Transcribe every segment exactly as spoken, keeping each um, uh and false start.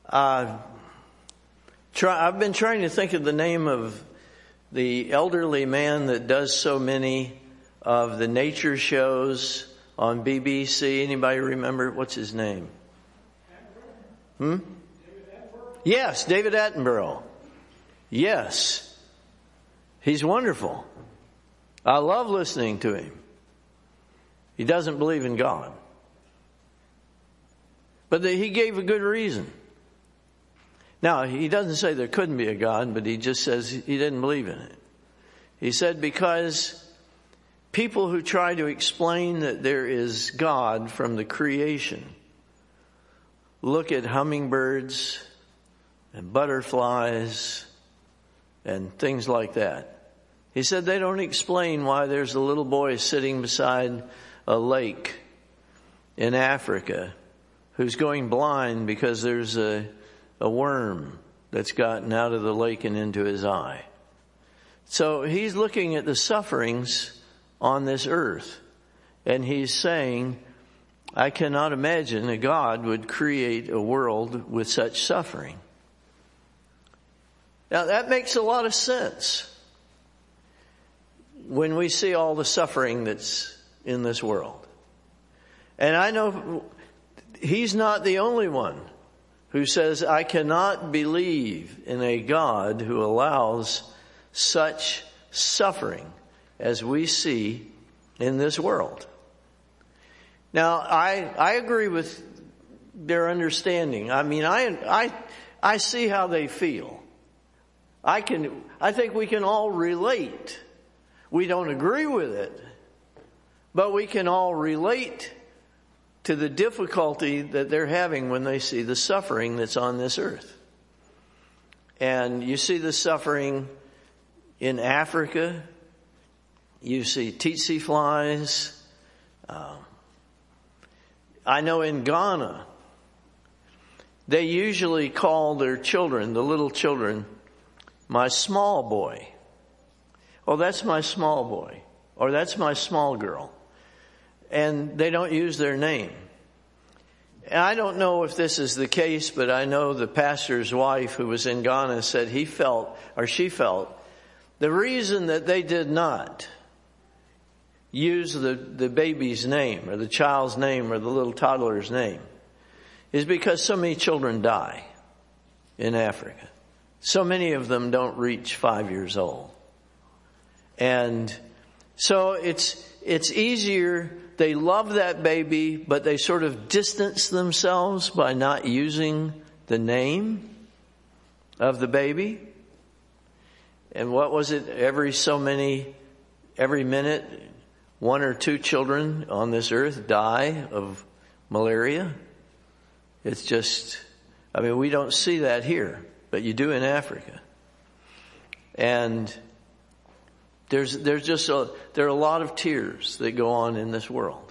Uh, try, I've been trying to think of the name of the elderly man that does so many of the nature shows on B B C. Anybody remember? What's his name? Hmm? Yes, David Attenborough. Yes. He's wonderful. I love listening to him. He doesn't believe in God. But the, he gave a good reason. Now, he doesn't say there couldn't be a God, but he just says he didn't believe in it. He said because people who try to explain that there is God from the creation look at hummingbirds and butterflies and things like that. He said they don't explain why there's a little boy sitting beside a lake in Africa who's going blind because there's a, a worm that's gotten out of the lake and into his eye. So he's looking at the sufferings on this earth, and he's saying, I cannot imagine a God would create a world with such suffering. Now that makes a lot of sense when we see all the suffering that's in this world. And I know he's not the only one who says, I cannot believe in a God who allows such suffering as we see in this world. Now, I, I agree with their understanding. I mean, I, I, I see how they feel. I can, I think we can all relate. We don't agree with it, but we can all relate to the difficulty that they're having when they see the suffering that's on this earth. And you see the suffering in Africa. You see tsetse flies. Um, I know in Ghana, they usually call their children, the little children, my small boy. Oh, that's my small boy. Or that's my small girl. And they don't use their name. And I don't know if this is the case, but I know the pastor's wife who was in Ghana said he felt, or she felt, the reason that they did not use the, the baby's name or the child's name or the little toddler's name is because so many children die in Africa. So many of them don't reach five years old. And so it's, it's easier. They love that baby, but they sort of distance themselves by not using the name of the baby. And what was it? Every so many, every minute, one or two children on this earth die of malaria. It's just, I mean, we don't see that here, but you do in Africa. And there's, there's just a, there are a lot of tears that go on in this world.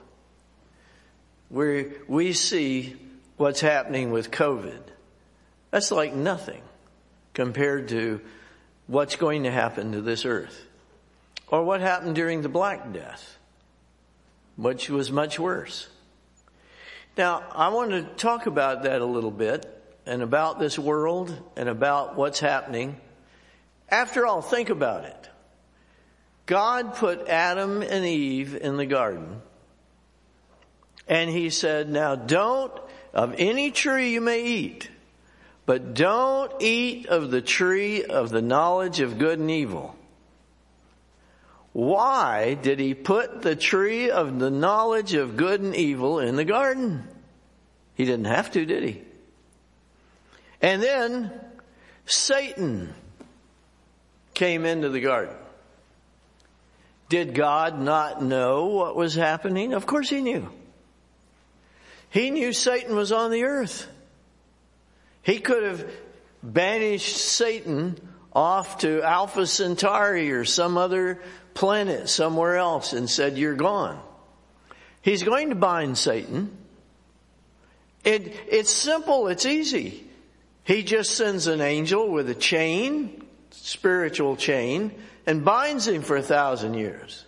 We, we see what's happening with COVID. That's like nothing compared to what's going to happen to this earth. Or what happened during the Black Death, which was much worse. Now, I want to talk about that a little bit, and about this world, and about what's happening. After all, think about it. God put Adam and Eve in the garden, and he said, now don't, of any tree you may eat, but don't eat of the tree of the knowledge of good and evil. Why did he put the tree of the knowledge of good and evil in the garden? He didn't have to, did he? And then Satan came into the garden. Did God not know what was happening? Of course he knew. He knew Satan was on the earth. He could have banished Satan off to Alpha Centauri or some other planet somewhere else and said, you're gone. He's going to bind Satan. It, it's simple. It's easy. He just sends an angel with a chain, spiritual chain, and binds him for a thousand years.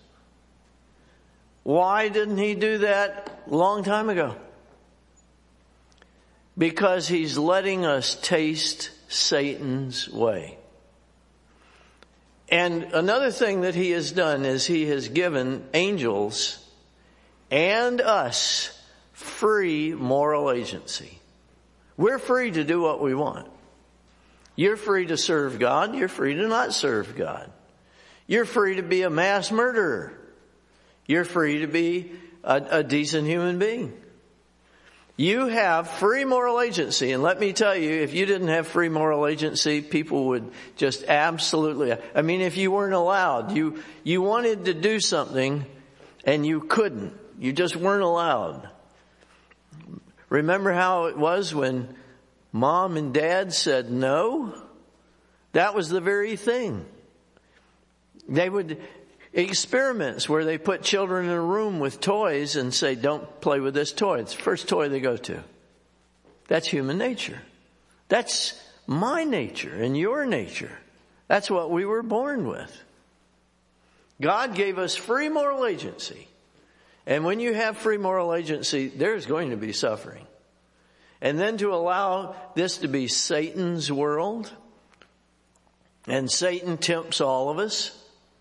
Why didn't he do that a long time ago? because he's letting us taste Satan's way. And another thing that he has done is he has given angels and us free moral agency. We're free to do what we want. You're free to serve God. You're free to not serve God. You're free to be a mass murderer. You're free to be a, a decent human being. You have free moral agency. And let me tell you, if you didn't have free moral agency, people would just absolutely, I mean, if you weren't allowed, you, you wanted to do something and you couldn't. You just weren't allowed. Remember how it was when mom and dad said no? That was the very thing. They would, experiments where they put children in a room with toys and say, don't play with this toy. It's the first toy they go to. That's human nature. That's my nature and your nature. That's what we were born with. God gave us free moral agency. And when you have free moral agency, there's going to be suffering. And then to allow this to be Satan's world, and Satan tempts all of us,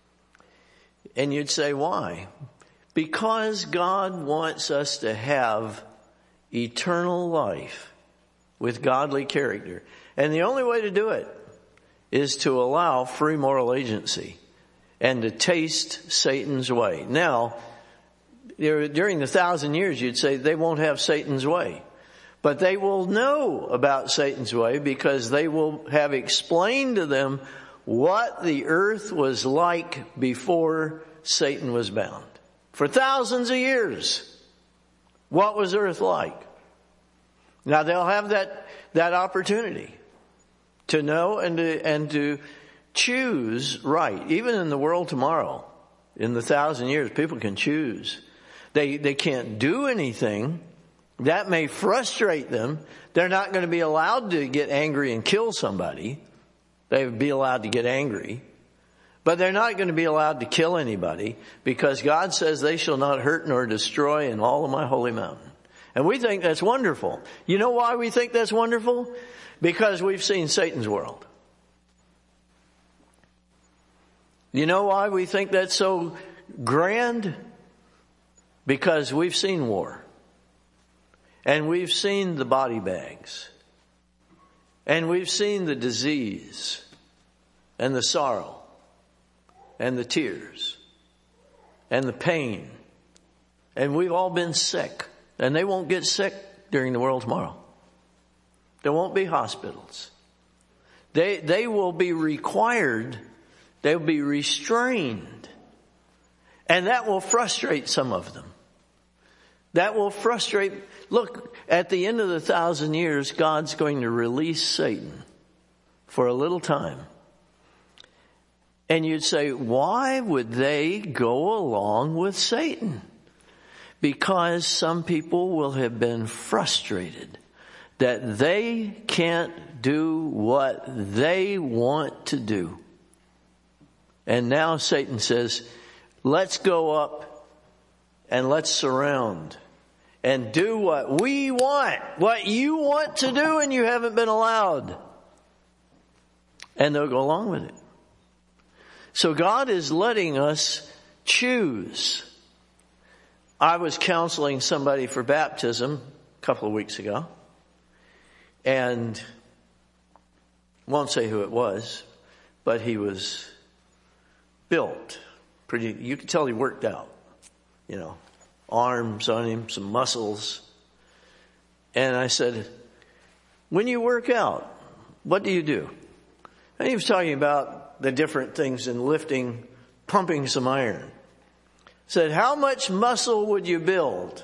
and you'd say, why? Because God wants us to have eternal life with godly character. And the only way to do it is to allow free moral agency and to taste Satan's way. Now, during the thousand years, you'd say they won't have Satan's way. But they will know about Satan's way because they will have explained to them what the earth was like before Satan was bound. For thousands of years, what was earth like? Now they'll have that, that opportunity to know and to, and to choose right. Even in the world tomorrow, in the thousand years, people can choose. They, they can't do anything. That may frustrate them. They're not going to be allowed to get angry and kill somebody. They would be allowed to get angry. But they're not going to be allowed to kill anybody because God says they shall not hurt nor destroy in all of my holy mountain. And we think that's wonderful. You know why we think that's wonderful? Because we've seen Satan's world. You know why we think that's so grand? Because we've seen war. And we've seen the body bags. And we've seen the disease and the sorrow and the tears and the pain. And we've all been sick. And they won't get sick during the world tomorrow. There won't be hospitals. They, they will be required, they'll be restrained. And that will frustrate some of them. That will frustrate. Look, at the end of the thousand years, God's going to release Satan for a little time. And you'd say, why would they go along with Satan? Because some people will have been frustrated that they can't do what they want to do. And now Satan says, let's go up and let's surround and do what we want, what you want to do and you haven't been allowed. And they'll go along with it. So God is letting us choose. I was counseling somebody for baptism a couple of weeks ago. And won't say who it was, but he was built pretty, you could tell he worked out, you know, arms on him, some muscles. And I said, when you work out, what do you do? And he was talking about the different things in lifting, pumping some iron. Said, how much muscle would you build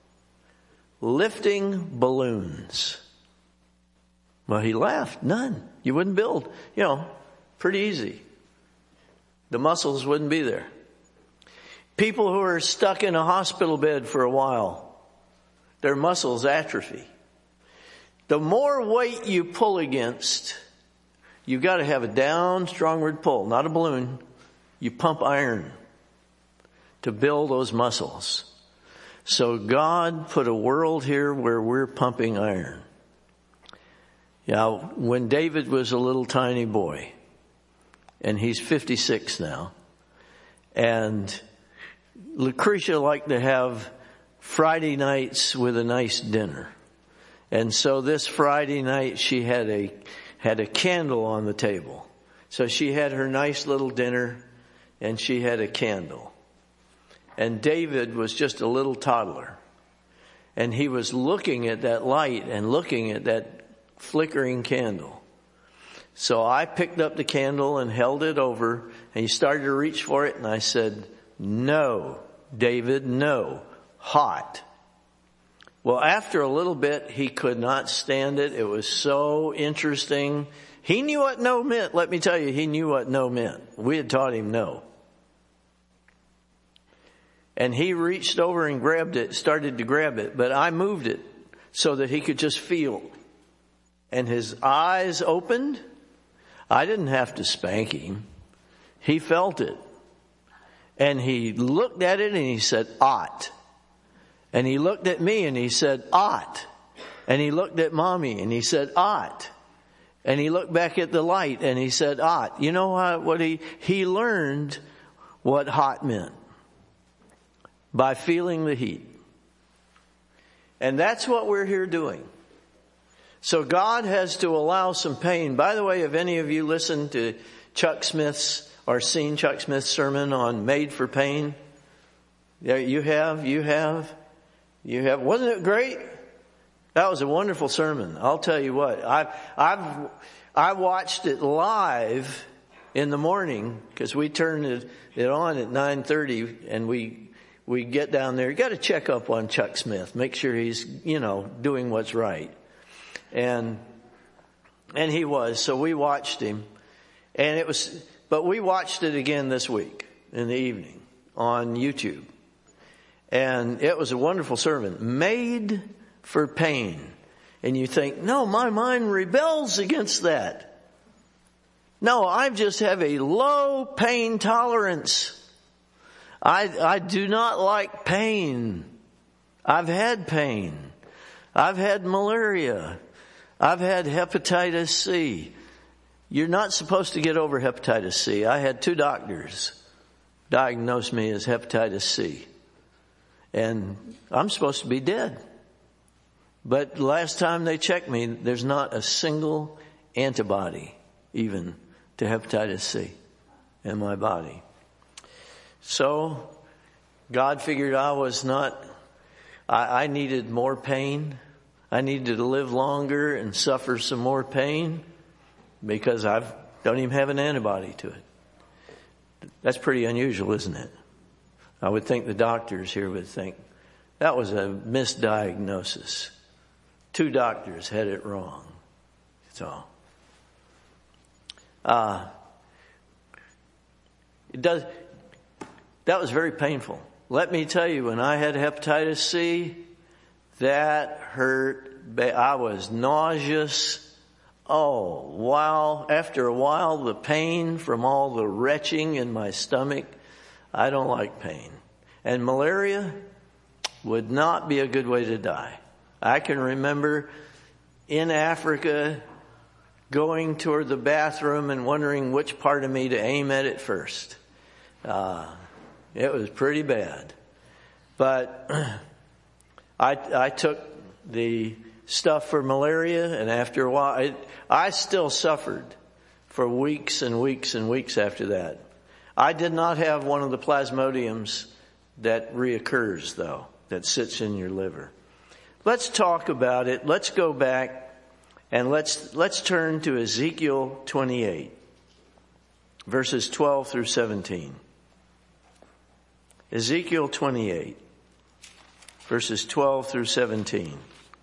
lifting balloons? Well, he laughed. None. You wouldn't build, you know, pretty easy. The muscles wouldn't be there. People who are stuck in a hospital bed for a while, their muscles atrophy. The more weight you pull against, you've got to have a down, strongward pull, not a balloon. You pump iron to build those muscles. So God put a world here where we're pumping iron. Yeah, when David was a little tiny boy, and he's fifty-six now, and Lucretia liked to have Friday nights with a nice dinner. And so this Friday night she had a had a candle on the table. So she had her nice little dinner and she had a candle. And David was just a little toddler. And he was looking at that light and looking at that flickering candle. So I picked up the candle and held it over, and he started to reach for it, and I said, "No, David, no, hot." Well, after a little bit, he could not stand it. It was so interesting. He knew what no meant. Let me tell you, he knew what no meant. We had taught him no. And he reached over and grabbed it, started to grab it, but I moved it so that he could just feel. And his eyes opened. I didn't have to spank him. He felt it. And he looked at it and he said, "Ot." And he looked at me and he said, "Ot." And he looked at Mommy and he said, "Ot." And he looked back at the light and he said, "Ot." You know what, what he, he learned what hot meant by feeling the heat. And that's what we're here doing. So God has to allow some pain. By the way, have any of you listened to Chuck Smith's or seen Chuck Smith's sermon on Made for Pain? Yeah, you have, you have, you have. Wasn't it great? That was a wonderful sermon. I'll tell you what, I've, I've, I watched it live in the morning because we turned it, it on at nine thirty and we, we get down there. You got to check up on Chuck Smith. Make sure he's, you know, doing what's right. And, and he was, so we watched him, and it was, but we watched it again this week in the evening on YouTube. And it was a wonderful sermon, Made for Pain. And you think, no, my mind rebels against that. No, I just have a low pain tolerance. I, I do not like pain. I've had pain. I've had malaria. I've had hepatitis C. You're not supposed to get over hepatitis C. I had two doctors diagnose me as hepatitis C. And I'm supposed to be dead. But last time they checked me, there's not a single antibody even to hepatitis C in my body. So God figured I was not, I, I needed more pain. I needed to live longer and suffer some more pain because I don't even have an antibody to it. That's pretty unusual, isn't it? I would think the doctors here would think that was a misdiagnosis. Two doctors had it wrong. So, uh, it does, that was very painful. Let me tell you, when I had hepatitis C, that hurt. I was nauseous. Oh, wow. After a while, the pain from all the retching in my stomach. I don't like pain. And malaria would not be a good way to die. I can remember in Africa going toward the bathroom and wondering which part of me to aim at it first. Uh, it was pretty bad. But I, I took the stuff for malaria, and after a while, it, I still suffered for weeks and weeks and weeks after that. I did not have one of the plasmodiums that reoccurs, though, that sits in your liver. Let's talk about it. Let's go back and let's let's turn to Ezekiel twenty-eight, verses twelve through seventeen. Ezekiel twenty-eight, verses twelve through seventeen.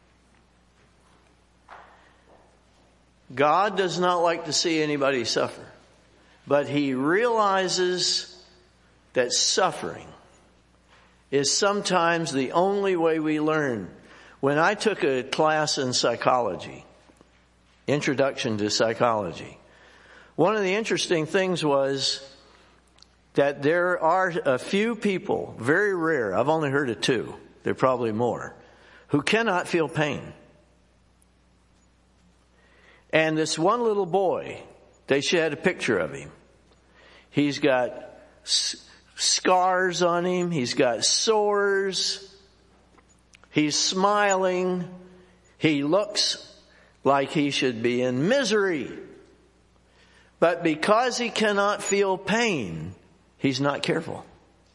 God does not like to see anybody suffer, but He realizes that suffering is sometimes the only way we learn. When I took a class in psychology, Introduction to Psychology, one of the interesting things was that there are a few people, very rare, I've only heard of two, there are probably more, who cannot feel pain. And this one little boy, they had a picture of him. He's got s- scars on him. He's got sores. He's smiling. He looks like he should be in misery. But because he cannot feel pain, he's not careful.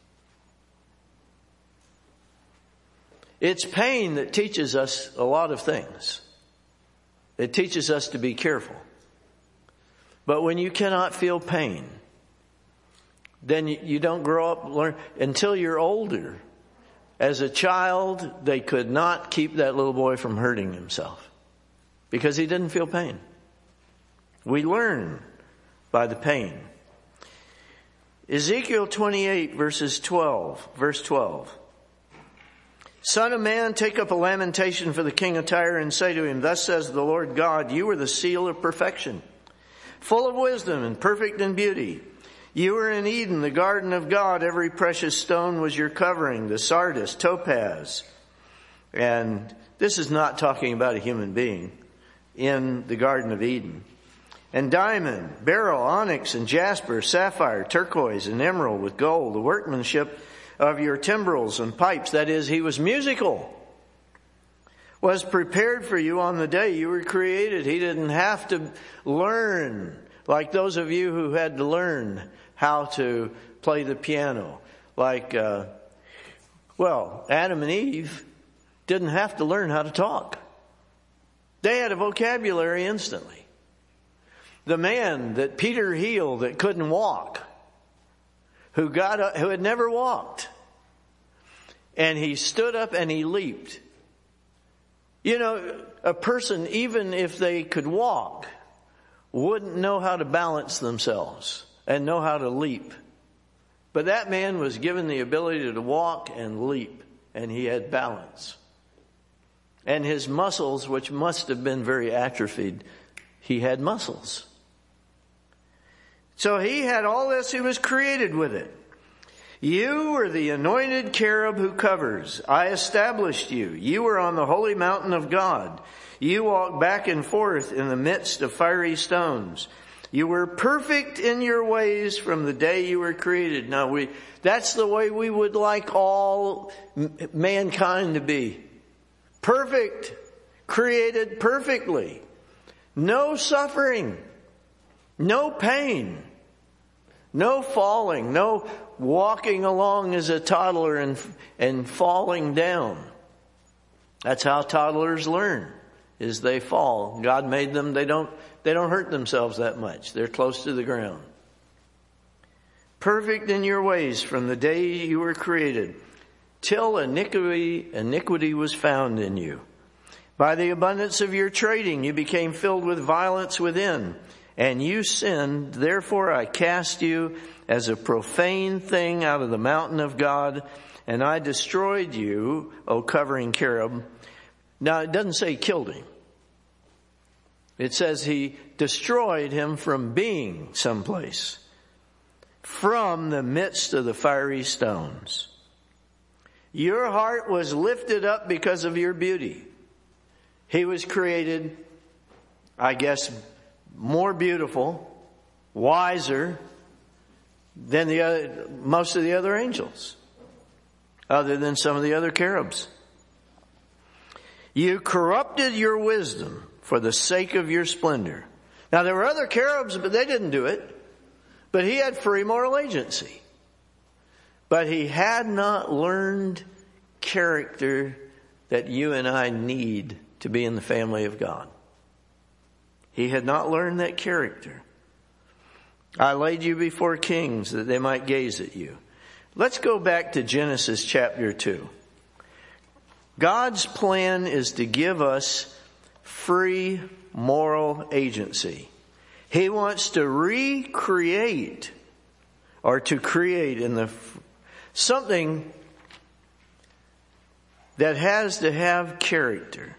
It's pain that teaches us a lot of things. It teaches us to be careful. But when you cannot feel pain, then you don't grow up, learn until you're older. As a child, they could not keep that little boy from hurting himself because he didn't feel pain. We learn by the pain. Ezekiel twenty-eight verses twelve, verse twelve. Son of man, take up a lamentation for the king of Tyre and say to him, thus says the Lord God, you are the seal of perfection, full of wisdom and perfect in beauty. You were in Eden, the garden of God. Every precious stone was your covering, the sardius, topaz. And this is not talking about a human being in the Garden of Eden. And diamond, beryl, onyx, and jasper, sapphire, turquoise, and emerald with gold, the workmanship of your timbrels and pipes, that is, he was musical, was prepared for you on the day you were created. He didn't have to learn like those of you who had to learn how to play the piano. Like, uh, well, Adam and Eve didn't have to learn how to talk. They had a vocabulary instantly. The man that Peter healed that couldn't walk, who got up, who had never walked, and he stood up and he leaped. You know, a person, even if they could walk, wouldn't know how to balance themselves and know how to leap. But that man was given the ability to walk and leap, and he had balance. And his muscles, which must have been very atrophied, he had muscles. So he had all this, he was created with it. You are the anointed cherub who covers. I established you. You were on the holy mountain of God. You walked back and forth in the midst of fiery stones. You were perfect in your ways from the day you were created. Now we, that's the way we would like all mankind to be. Perfect. Created perfectly. No suffering. No pain. No falling. No walking along as a toddler and, and falling down. That's how toddlers learn, is they fall. God made them, they don't, they don't hurt themselves that much. They're close to the ground. Perfect in your ways from the day you were created, till iniquity, iniquity was found in you. By the abundance of your trading, you became filled with violence within, and you sinned. Therefore I cast you as a profane thing out of the mountain of God, and I destroyed you, O covering cherub. Now it doesn't say killed him. It says he destroyed him from being someplace, from the midst of the fiery stones. Your heart was lifted up because of your beauty. He was created, I guess, more beautiful, wiser than the other, most of the other angels, other than some of the other cherubs. You corrupted your wisdom for the sake of your splendor. Now there were other cherubs, but they didn't do it. But he had free moral agency. But he had not learned character that you and I need to be in the family of God. He had not learned that character. I laid you before kings that they might gaze at you. Let's go back to Genesis chapter two. God's plan is to give us free moral agency. He wants to recreate or to create in the something that has to have character.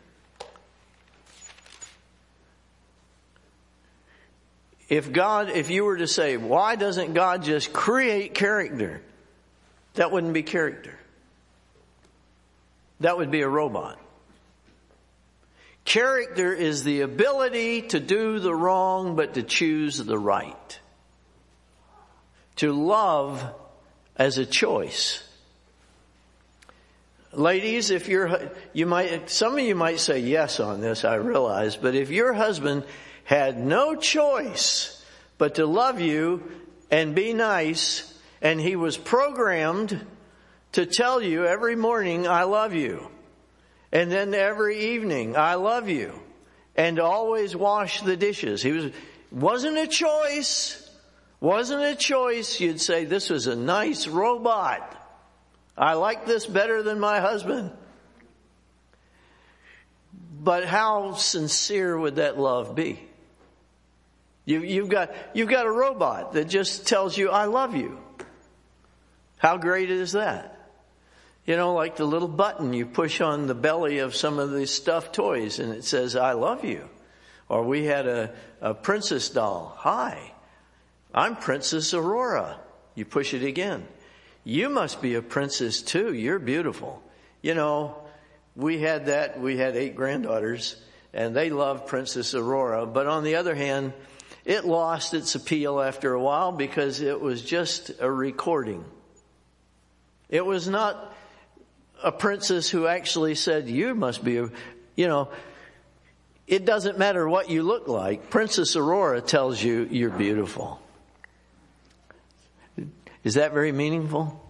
If God, if you were to say, why doesn't God just create character? That wouldn't be character. That would be a robot. Character is the ability to do the wrong, but to choose the right. To love as a choice. Ladies, if you're, you might, some of you might say yes on this, I realize, but if your husband had no choice but to love you and be nice, and he was programmed to tell you every morning, I love you. And then every evening, I love you. And to always wash the dishes. He was, wasn't a choice. Wasn't a choice. You'd say, this was a nice robot. I like this better than my husband. But how sincere would that love be? You, you've got, you've got a robot that just tells you, I love you. How great is that? You know, like the little button you push on the belly of some of these stuffed toys and it says, I love you. Or we had a, a princess doll. Hi, I'm Princess Aurora. You push it again. You must be a princess too. You're beautiful. You know, we had that. We had eight granddaughters and they loved Princess Aurora. But on the other hand, it lost its appeal after a while because it was just a recording. It was not a princess who actually said, you must be a, you know, it doesn't matter what you look like. Princess Aurora tells you you're beautiful. Is that very meaningful?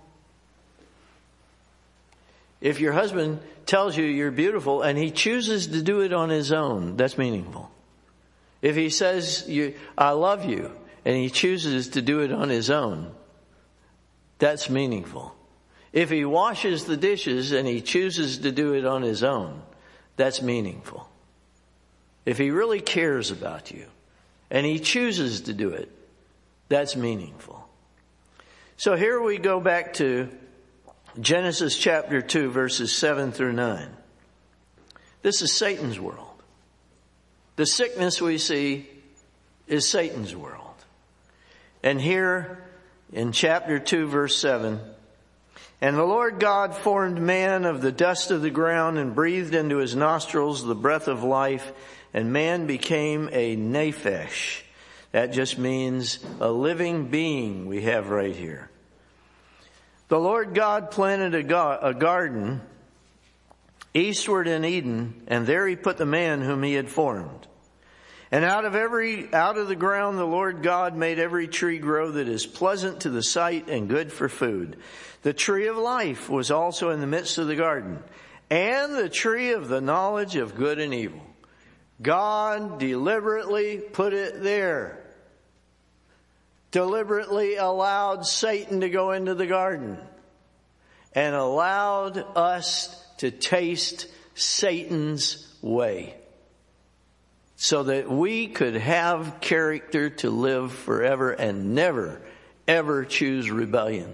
If your husband tells you you're beautiful and he chooses to do it on his own, that's meaningful. If he says, you, I love you, and he chooses to do it on his own, that's meaningful. If he washes the dishes and he chooses to do it on his own, that's meaningful. If he really cares about you and he chooses to do it, that's meaningful. So here we go back to Genesis chapter two, verses seven through nine. This is Satan's world. The sickness we see is Satan's world. And here in chapter two, verse seven, and the Lord God formed man of the dust of the ground and breathed into his nostrils the breath of life, and man became a nephesh. That just means a living being we have right here. The Lord God planted a, go- a garden eastward in Eden, and there he put the man whom he had formed. And out of every, out of the ground the Lord God made every tree grow that is pleasant to the sight and good for food. The tree of life was also in the midst of the garden, and the tree of the knowledge of good and evil. God deliberately put it there. Deliberately allowed Satan to go into the garden and allowed us to taste Satan's way so that we could have character to live forever and never, ever choose rebellion.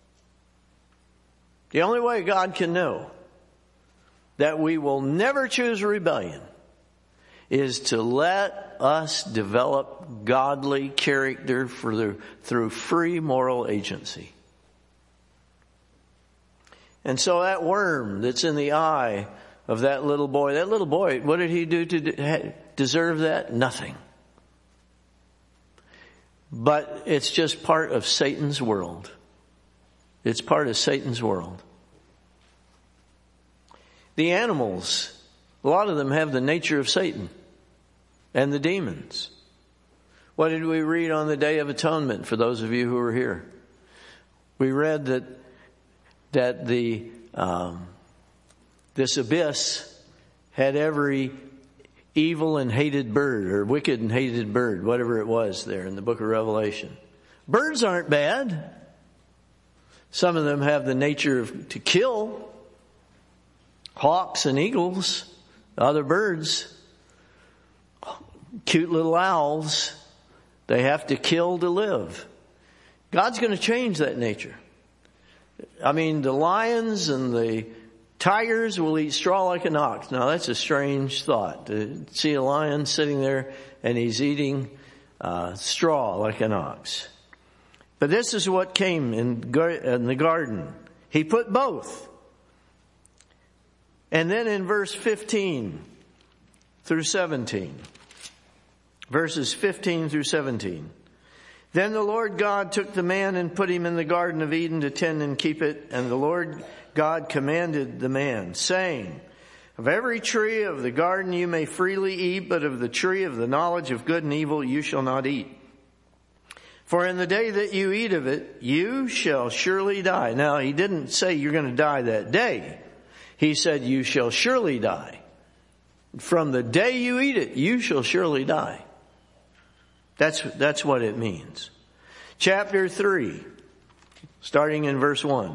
The only way God can know that we will never choose rebellion is to let us develop godly character for the, through free moral agency. And so that worm that's in the eye of that little boy, that little boy, what did he do to deserve that? Nothing. But it's just part of Satan's world. It's part of Satan's world. The animals, a lot of them have the nature of Satan and the demons. What did we read on the Day of Atonement for those of you who were here? We read that that the um, this abyss had every evil and hated bird, or wicked and hated bird, whatever it was there in the book of Revelation. Birds aren't bad. Some of them have the nature of to kill. Hawks and eagles, other birds, cute little owls, they have to kill to live. God's going to change that nature. I mean, the lions and the tigers will eat straw like an ox. Now, that's a strange thought, to see a lion sitting there and he's eating uh, straw like an ox. But this is what came in, gar- in the garden. He put both. And then in verse fifteen, through seventeen. Verses fifteen through seventeen. Then the Lord God took the man and put him in the Garden of Eden to tend and keep it. And the Lord God commanded the man, saying, of every tree of the garden you may freely eat, but of the tree of the knowledge of good and evil you shall not eat. For in the day that you eat of it, you shall surely die. Now, he didn't say you're going to die that day. He said you shall surely die. From the day you eat it, you shall surely die. That's, that's what it means. Chapter three, starting in verse one,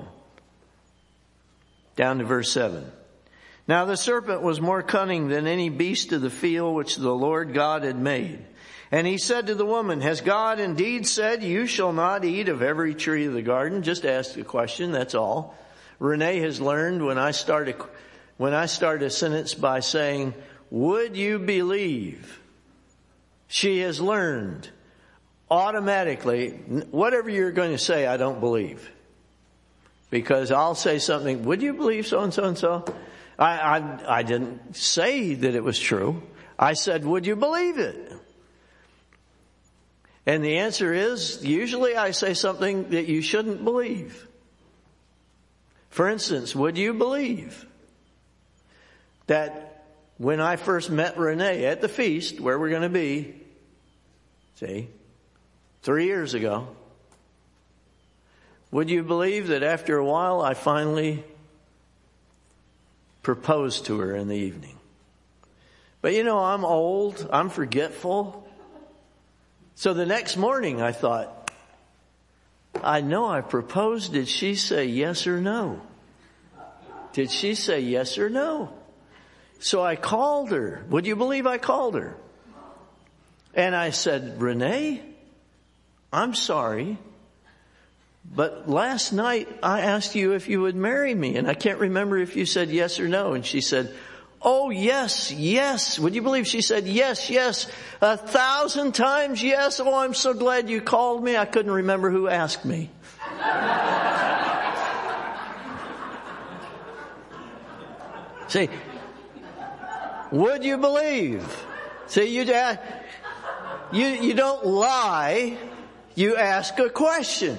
down to verse seven. Now the serpent was more cunning than any beast of the field which the Lord God had made. And he said to the woman, has God indeed said, you shall not eat of every tree of the garden? Just ask a question, that's all. Renee has learned when I start a, when I start a sentence by saying, would you believe? She has learned automatically, whatever you're going to say, I don't believe. Because I'll say something, would you believe so and so and so? I, I, I didn't say that it was true. I said, would you believe it? And the answer is, usually I say something that you shouldn't believe. For instance, would you believe that when I first met Renee at the feast, where we're going to be, see, three years ago, would you believe that after a while I finally proposed to her in the evening? But you know, I'm old, I'm forgetful. So the next morning I thought, I know I proposed. Did she say yes or no? Did she say yes or no? So I called her. Would you believe I called her? And I said, Renee, I'm sorry, but last night I asked you if you would marry me, and I can't remember if you said yes or no. And she said, oh, yes, yes. Would you believe she said yes, yes, a thousand times yes? Oh, I'm so glad you called me. I couldn't remember who asked me. See, would you believe? See, you, you, you don't lie. You ask a question.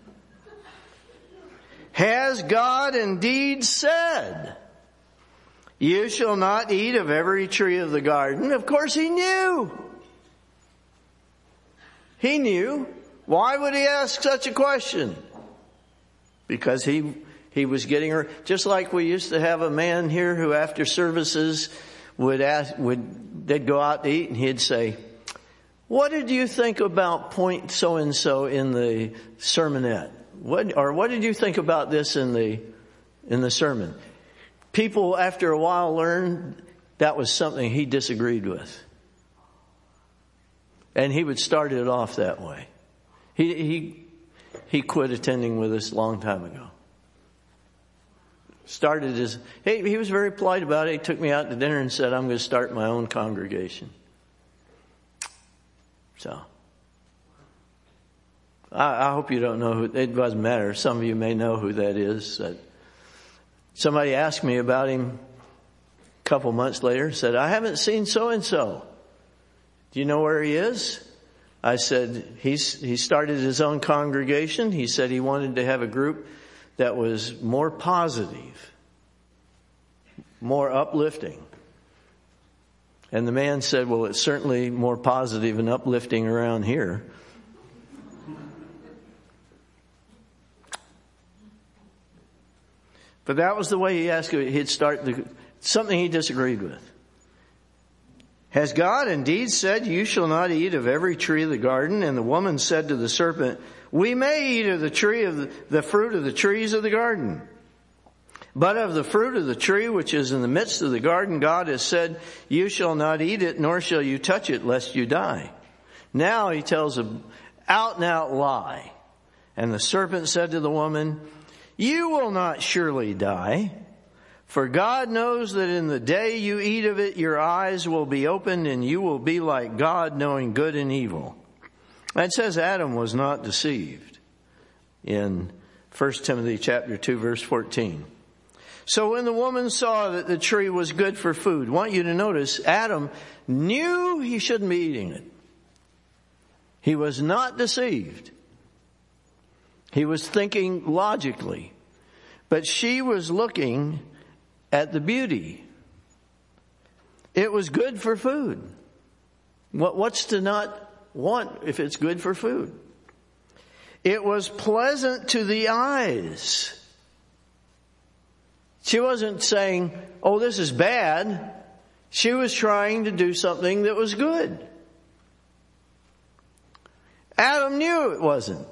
Has God indeed said, you shall not eat of every tree of the garden? Of course he knew. He knew. Why would he ask such a question? Because he, he was getting her, just like we used to have a man here who after services would ask, would, they'd go out to eat and he'd say, what did you think about point so-and-so in the sermonette? What, or what did you think about this in the, in the sermon? People after a while learned that was something he disagreed with. And he would start it off that way. He, he, he quit attending with us a long time ago. Started his, he, he was very polite about it. He took me out to dinner and said, I'm going to start my own congregation. So, I, I hope you don't know who, it doesn't matter. Some of you may know who that is. That somebody asked me about him a couple months later, said, I haven't seen so-and-so. Do you know where he is? I said, he's, he started his own congregation. He said he wanted to have a group that was more positive, more uplifting. And the man said, well, it's certainly more positive and uplifting around here. But that was the way he asked it. He'd start the, something he disagreed with. Has God indeed said, you shall not eat of every tree of the garden? And the woman said to the serpent, we may eat of the tree of the, the fruit of the trees of the garden. But of the fruit of the tree which is in the midst of the garden, God has said, you shall not eat it, nor shall you touch it, lest you die. Now he tells an out and out lie. And the serpent said to the woman, you will not surely die. For God knows that in the day you eat of it, your eyes will be opened and you will be like God, knowing good and evil. It says Adam was not deceived in First Timothy chapter two, verse fourteen. So when the woman saw that the tree was good for food, I want you to notice Adam knew he shouldn't be eating it. He was not deceived. He was thinking logically. But she was looking at the beauty. It was good for food. What, what's to not want if it's good for food? It was pleasant to the eyes. She wasn't saying, oh, this is bad. She was trying to do something that was good. Adam knew it wasn't.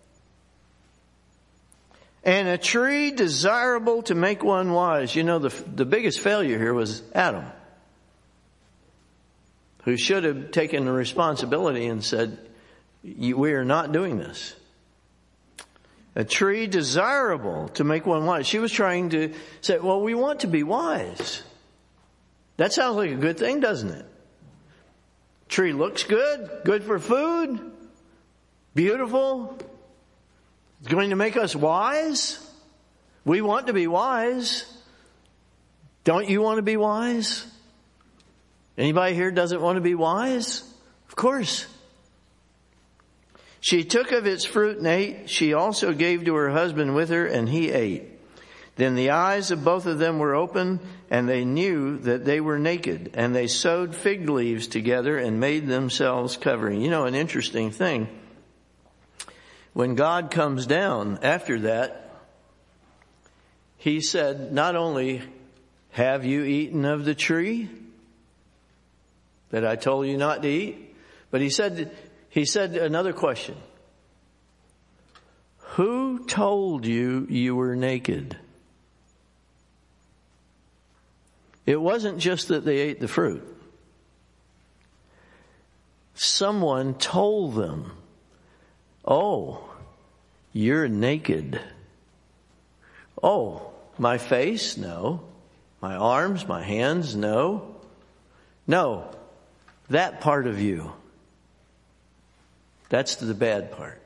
And a tree desirable to make one wise. You know, the, the biggest failure here was Adam, who should have taken the responsibility and said, we are not doing this. A tree desirable to make one wise. She was trying to say, well, we want to be wise. That sounds like a good thing, doesn't it? Tree looks good, good for food, beautiful. It's going to make us wise. We want to be wise. Don't you want to be wise? Anybody here doesn't want to be wise? Of course. She took of its fruit and ate. She also gave to her husband with her, and he ate. Then the eyes of both of them were open, and they knew that they were naked. And they sewed fig leaves together and made themselves covering. You know, an interesting thing. When God comes down after that, he said, not only have you eaten of the tree that I told you not to eat, but he said, he said another question. Who told you you were naked? It wasn't just that they ate the fruit. Someone told them, oh, you're naked. Oh, my face? No. My arms, my hands? No. No. That part of you. That's the bad part.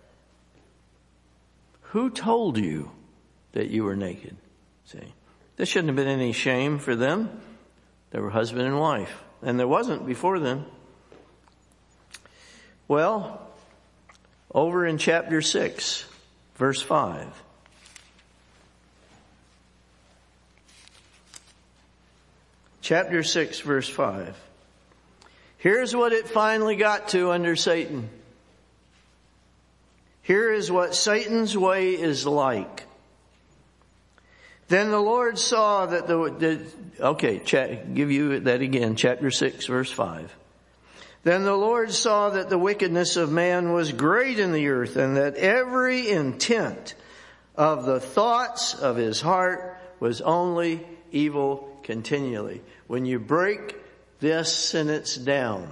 Who told you that you were naked? See, there shouldn't have been any shame for them. They were husband and wife. And there wasn't before then. Well, over in chapter six, verse five. Chapter six, verse five. Here's what it finally got to under Satan. Here is what Satan's way is like. Then the Lord saw that the, the okay, chat, give you that again, chapter six, verse five. Then the Lord saw that the wickedness of man was great in the earth, and that every intent of the thoughts of his heart was only evil continually. When you break this sentence down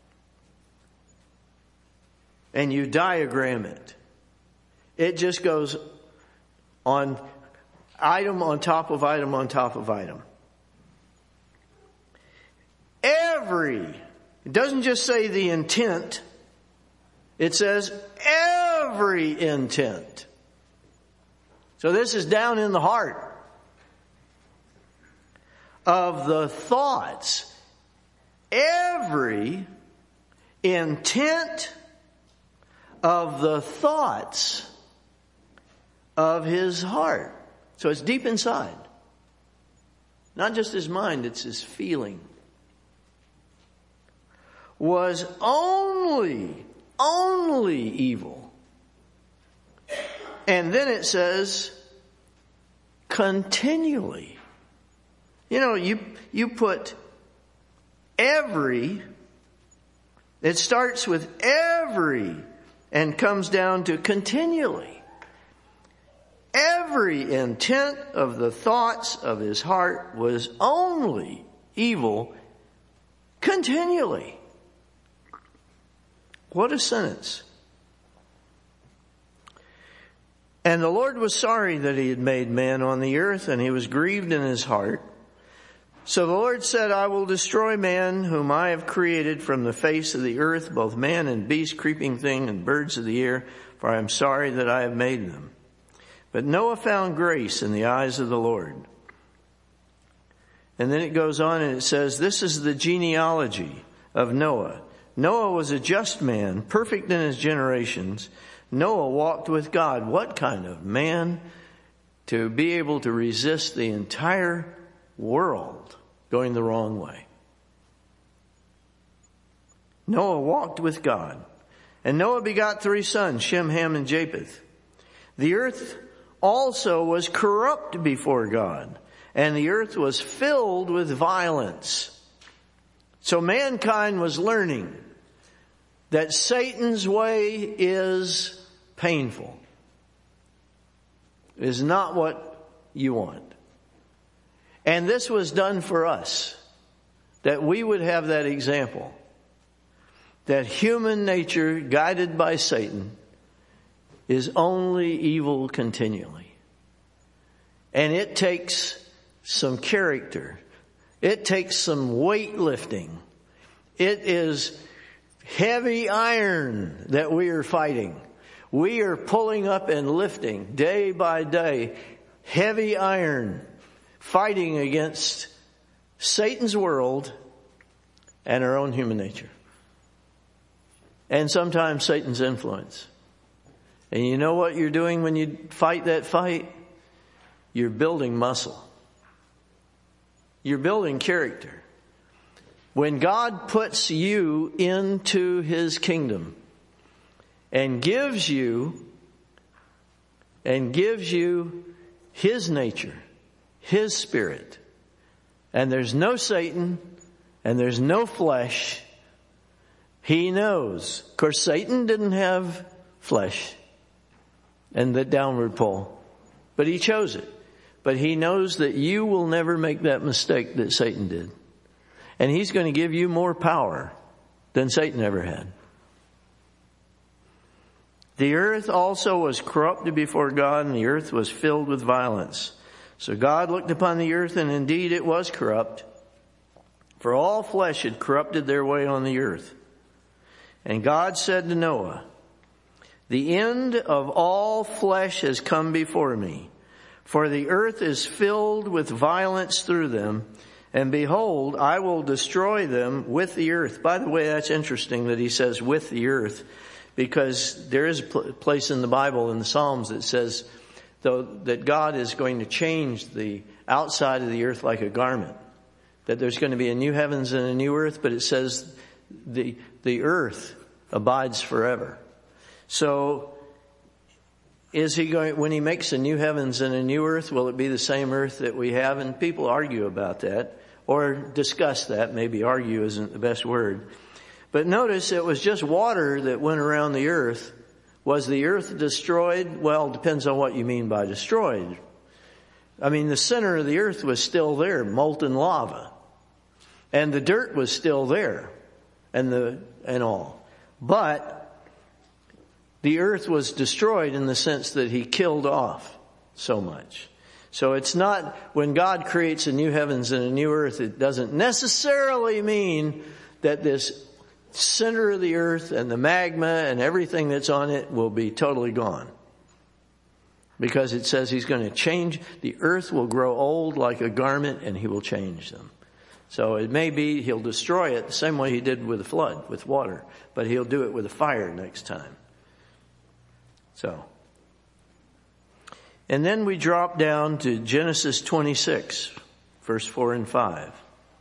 and you diagram it, it just goes on item on top of item on top of item. Every, it doesn't just say the intent, it says every intent. So this is down in the heart of the thoughts. Every intent of the thoughts of his heart. So it's deep inside. Not just his mind, it's his feeling. Was only, only evil. And then it says, continually. You know, you, you put every, it starts with every and comes down to continually. Every intent of the thoughts of his heart was only evil continually. What a sentence. And the Lord was sorry that he had made man on the earth, and he was grieved in his heart. So the Lord said, I will destroy man whom I have created from the face of the earth, both man and beast, creeping thing, and birds of the air, for I am sorry that I have made them. But Noah found grace in the eyes of the Lord. And then it goes on and it says, this is the genealogy of Noah. Noah was a just man, perfect in his generations. Noah walked with God. What kind of man to be able to resist the entire world going the wrong way? Noah walked with God. And Noah begot three sons, Shem, Ham, and Japheth. The earth also was corrupt before God, and the earth was filled with violence. So mankind was learning that Satan's way is painful. It is not what you want. And this was done for us, that we would have that example, that human nature, guided by Satan, is only evil continually. And it takes some character. It takes some weightlifting. It is heavy iron that we are fighting. We are pulling up and lifting day by day, heavy iron, fighting against Satan's world and our own human nature. And sometimes Satan's influence. And you know what you're doing when you fight that fight? You're building muscle. You're building character. When God puts you into His kingdom and gives you and gives you His nature, His Spirit, and there's no Satan and there's no flesh, He knows. Of course, Satan didn't have flesh and the downward pull, but he chose it. But he knows that you will never make that mistake that Satan did. And he's going to give you more power than Satan ever had. The earth also was corrupted before God, and the earth was filled with violence. So God looked upon the earth, and indeed it was corrupt, for all flesh had corrupted their way on the earth. And God said to Noah, the end of all flesh has come before me, for the earth is filled with violence through them, and behold, I will destroy them with the earth. By the way, that's interesting that he says with the earth, because there is a place in the Bible, in the Psalms, that says though that God is going to change the outside of the earth like a garment, that there's going to be a new heavens and a new earth, but it says the the earth abides forever. So is he going, when he makes a new heavens and a new earth, will it be the same earth that we have? And people argue about that or discuss that. Maybe argue isn't the best word. But notice it was just water that went around the earth. Was the earth destroyed? Well, it depends on what you mean by destroyed. I mean, the center of the earth was still there, molten lava. And the dirt was still there and the, and all. But the earth was destroyed in the sense that he killed off so much. So it's not, when God creates a new heavens and a new earth, it doesn't necessarily mean that this center of the earth and the magma and everything that's on it will be totally gone. Because it says he's going to change, the earth will grow old like a garment and he will change them. So it may be he'll destroy it the same way he did with the flood, with water, but he'll do it with a fire next time. So, and then we drop down to Genesis twenty-six, verse four and five.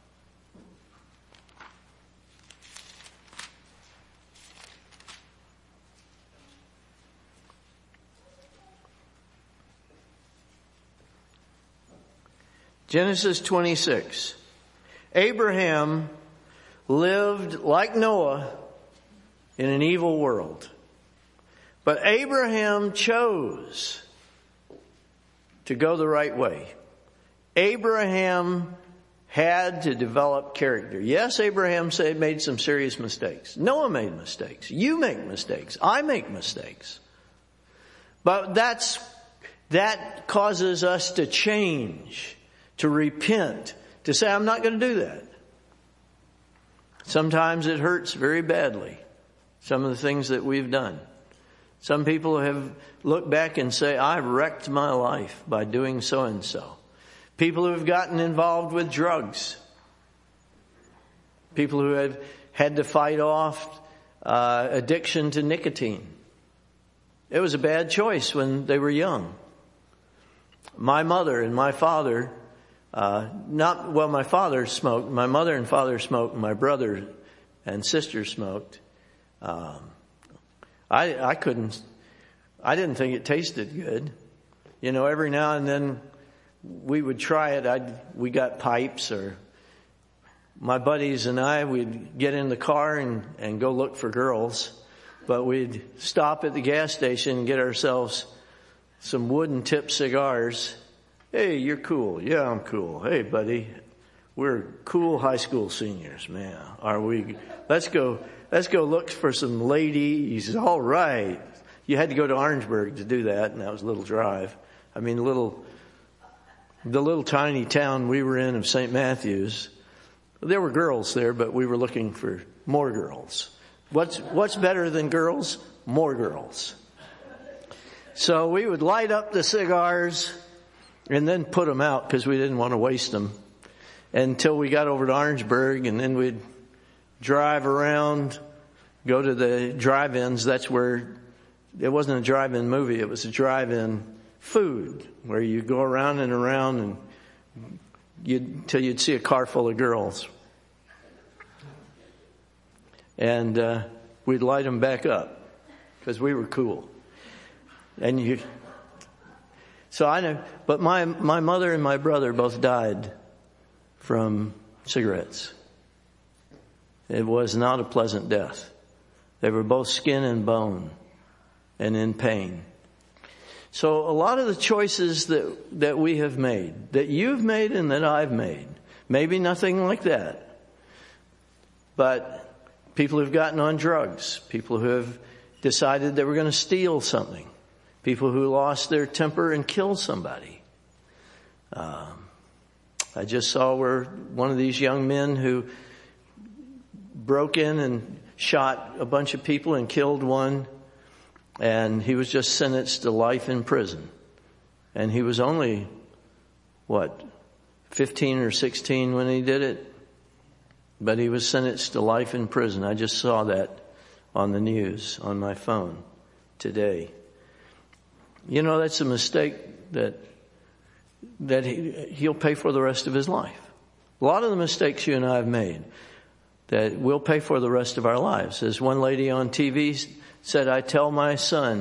Genesis twenty-six. Abraham lived like Noah in an evil world. But Abraham chose to go the right way. Abraham had to develop character. Yes, Abraham said made some serious mistakes. Noah made mistakes. You make mistakes. I make mistakes. But that's, that causes us to change, to repent, to say, I'm not going to do that. Sometimes it hurts very badly, some of the things that we've done. Some people have looked back and say, I've wrecked my life by doing so and so. People who have gotten involved with drugs. People who have had to fight off uh, addiction to nicotine. It was a bad choice when they were young. My mother and my father, uh, not, well, my father smoked, my mother and father smoked, and my brother and sister smoked. Um, I, I couldn't, I didn't think it tasted good. You know, every now and then we would try it. I'd, we got pipes, or my buddies and I, we'd get in the car and, and go look for girls. But we'd stop at the gas station and get ourselves some wooden tip cigars. Hey, you're cool. Yeah, I'm cool. Hey, buddy, we're cool high school seniors, man. Are we? Let's go, let's go look for some ladies. All right. You had to go to Orangeburg to do that, and that was a little drive. I mean, little, the little tiny town we were in of Saint Matthews, there were girls there, but we were looking for more girls. What's, what's better than girls? More girls. So we would light up the cigars and then put them out because we didn't want to waste them until we got over to Orangeburg, and then we'd drive around, go to the drive-ins. That's where, it wasn't a drive-in movie, it was a drive-in food where you go around and around and you'd, till you'd see a car full of girls. And uh, we'd light them back up because we were cool. And you, so I know, but my, my mother and my brother both died from cigarettes. It was not a pleasant death. They were both skin and bone and in pain. So a lot of the choices that, that we have made, that you've made and that I've made, maybe nothing like that, but people who've gotten on drugs, people who have decided they were going to steal something, people who lost their temper and killed somebody. Um, I just saw where one of these young men who broke in and shot a bunch of people and killed one, and he was just sentenced to life in prison. And he was only, what, fifteen or sixteen when he did it? But he was sentenced to life in prison. I just saw that on the news, on my phone today. You know, that's a mistake that that he, he'll pay for the rest of his life. A lot of the mistakes you and I have made that we'll pay for the rest of our lives. As one lady on T V said, I tell my son,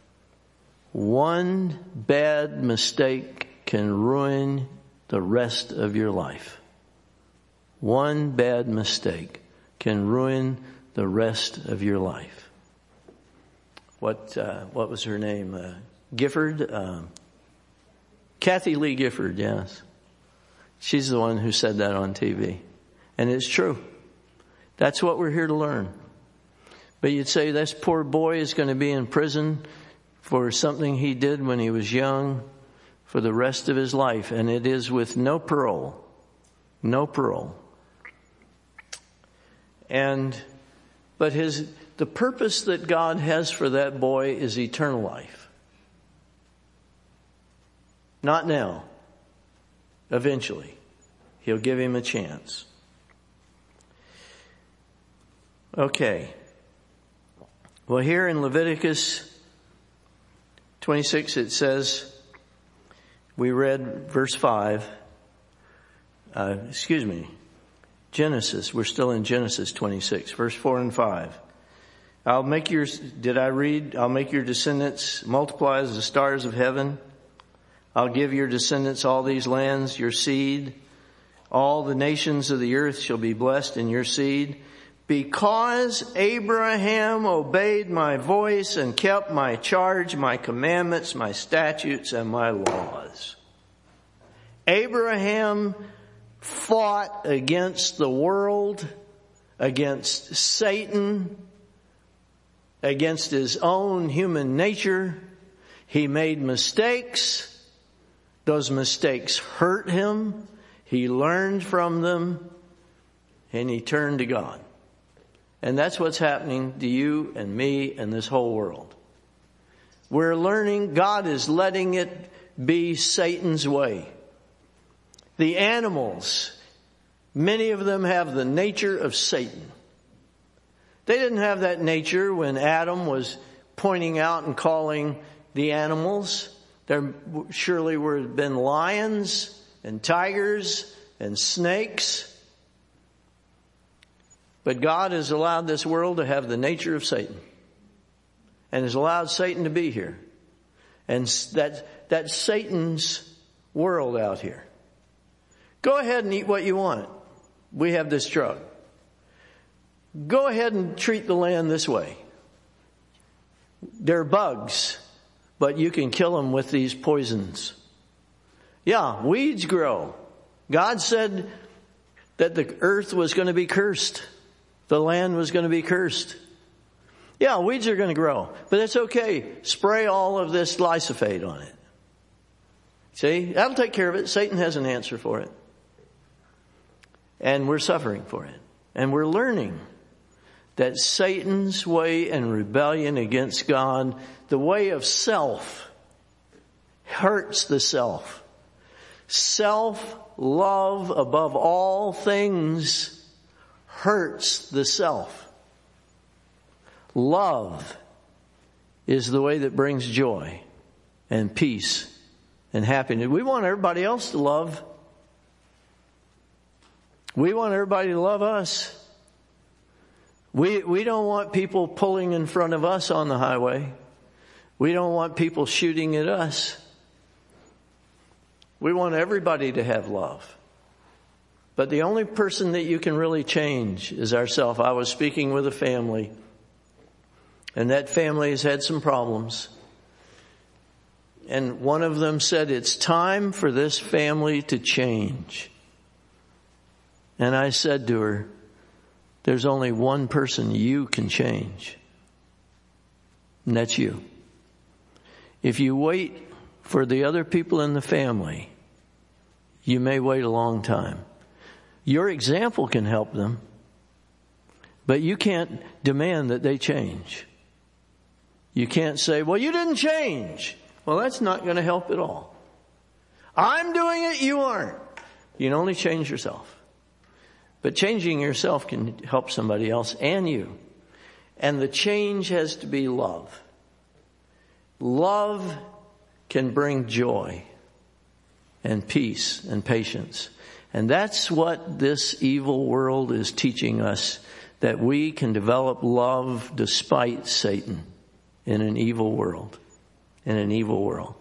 one bad mistake can ruin the rest of your life. One bad mistake can ruin the rest of your life. What uh, what was her name? Uh, Gifford? Um, Kathy Lee Gifford, yes. She's the one who said that on T V. And it's true. That's what we're here to learn. But you'd say this poor boy is going to be in prison for something he did when he was young for the rest of his life. And it is with no parole. No parole. And, but his, the purpose that God has for that boy is eternal life. Not now. Eventually. He'll give him a chance. Okay. Well, here in Leviticus twenty-six it says, we read verse five, uh, excuse me, Genesis, we're still in Genesis twenty-six, verse four and five. I'll make your, did I read, I'll make your descendants multiply as the stars of heaven. I'll give your descendants all these lands, your seed. All the nations of the earth shall be blessed in your seed. Because Abraham obeyed my voice and kept my charge, my commandments, my statutes, and my laws. Abraham fought against the world, against Satan, against his own human nature. He made mistakes. Those mistakes hurt him. He learned from them, and he turned to God. And that's what's happening to you and me and this whole world. We're learning, God is letting it be Satan's way. The animals, many of them have the nature of Satan. They didn't have that nature when Adam was pointing out and calling the animals. There surely would have been lions and tigers and snakes. But God has allowed this world to have the nature of Satan. And has allowed Satan to be here. And that, that's Satan's world out here. Go ahead and eat what you want. We have this drug. Go ahead and treat the land this way. They're bugs, but you can kill them with these poisons. Yeah, weeds grow. God said that the earth was going to be cursed. The land was going to be cursed. Yeah, weeds are going to grow, but it's okay. Spray all of this glyphosate on it. See, that'll take care of it. Satan has an answer for it. And we're suffering for it. And we're learning that Satan's way and rebellion against God, the way of self, hurts the self. Self-love above all things hurts the self. Love is the way that brings joy and peace and happiness. We want everybody else to love. We want everybody to love us. We, we don't want people pulling in front of us on the highway. We don't want people shooting at us. We want everybody to have love. But the only person that you can really change is ourselves. I was speaking with a family, and that family has had some problems. And one of them said, it's time for this family to change. And I said to her, there's only one person you can change. And that's you. If you wait for the other people in the family, you may wait a long time. Your example can help them, but you can't demand that they change. You can't say, well, you didn't change. Well, that's not going to help at all. I'm doing it, you aren't. You can only change yourself. But changing yourself can help somebody else and you. And the change has to be love. Love can bring joy and peace and patience. And that's what this evil world is teaching us, that we can develop love despite Satan in an evil world. In an evil world.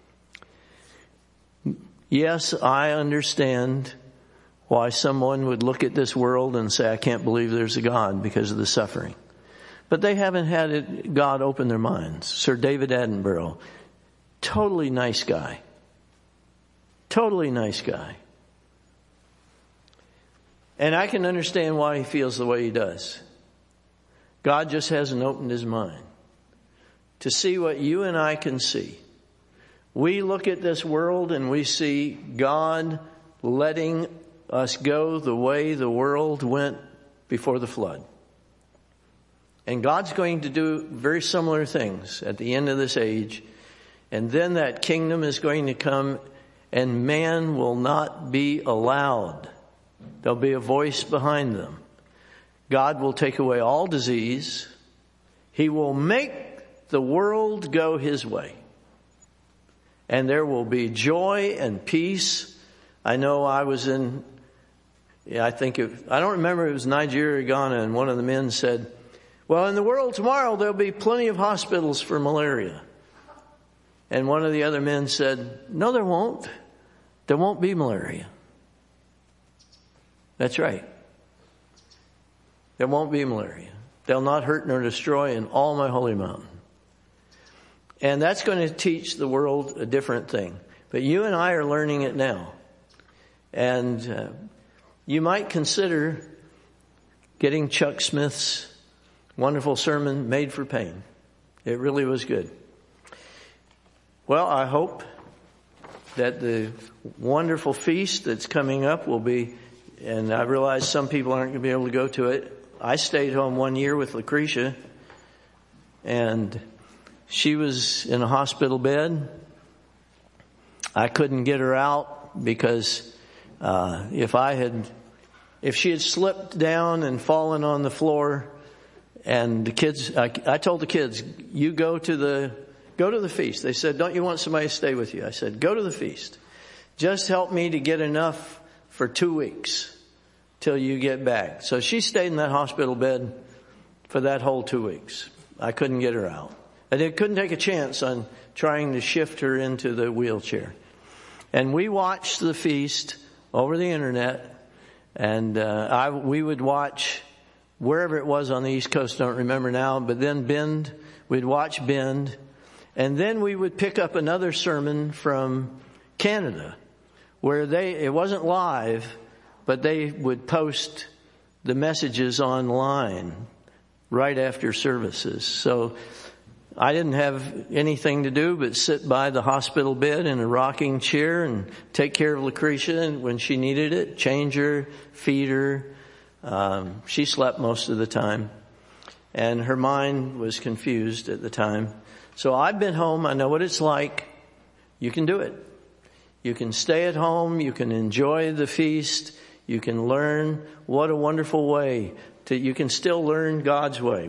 Yes, I understand why someone would look at this world and say, I can't believe there's a God because of the suffering. But they haven't had it, God open their minds. Sir David Attenborough, totally nice guy. Totally nice guy. And I can understand why he feels the way he does. God just hasn't opened his mind to see what you and I can see. We look at this world and we see God letting us go the way the world went before the flood. And God's going to do very similar things at the end of this age. And then that kingdom is going to come and man will not be allowed. There'll be a voice behind them. God will take away all disease. He will make the world go his way. And there will be joy and peace. I know I was in, yeah, I think it, I don't remember, it was Nigeria, Ghana, and one of the men said, well, in the world tomorrow there'll be plenty of hospitals for malaria. And one of the other men said, no, there won't. There won't be malaria. That's right. There won't be malaria. They'll not hurt nor destroy in all my holy mountain. And that's going to teach the world a different thing. But you and I are learning it now. And uh, you might consider getting Chuck Smith's wonderful sermon, Made for Pain. It really was good. Well, I hope that the wonderful feast that's coming up will be, and I realize some people aren't going to be able to go to it. I stayed home one year with Lucretia, and she was in a hospital bed. I couldn't get her out because Uh, if I had, if she had slipped down and fallen on the floor, and the kids, I, I told the kids, you go to the, go to the feast. They said, don't you want somebody to stay with you? I said, go to the feast. Just help me to get enough for two weeks till you get back. So she stayed in that hospital bed for that whole two weeks. I couldn't get her out. And I couldn't take a chance on trying to shift her into the wheelchair. And we watched the feast over the internet, and uh, I, we would watch wherever it was on the East Coast, don't remember now, but then Bend, we'd watch Bend, and then we would pick up another sermon from Canada, where they, it wasn't live, but they would post the messages online right after services. So I didn't have anything to do but sit by the hospital bed in a rocking chair and take care of Lucretia when she needed it, change her, feed her. Um, she slept most of the time, and her mind was confused at the time. So I've been home. I know what it's like. You can do it. You can stay at home. You can enjoy the feast. You can learn. What a wonderful way to, you can still learn God's way.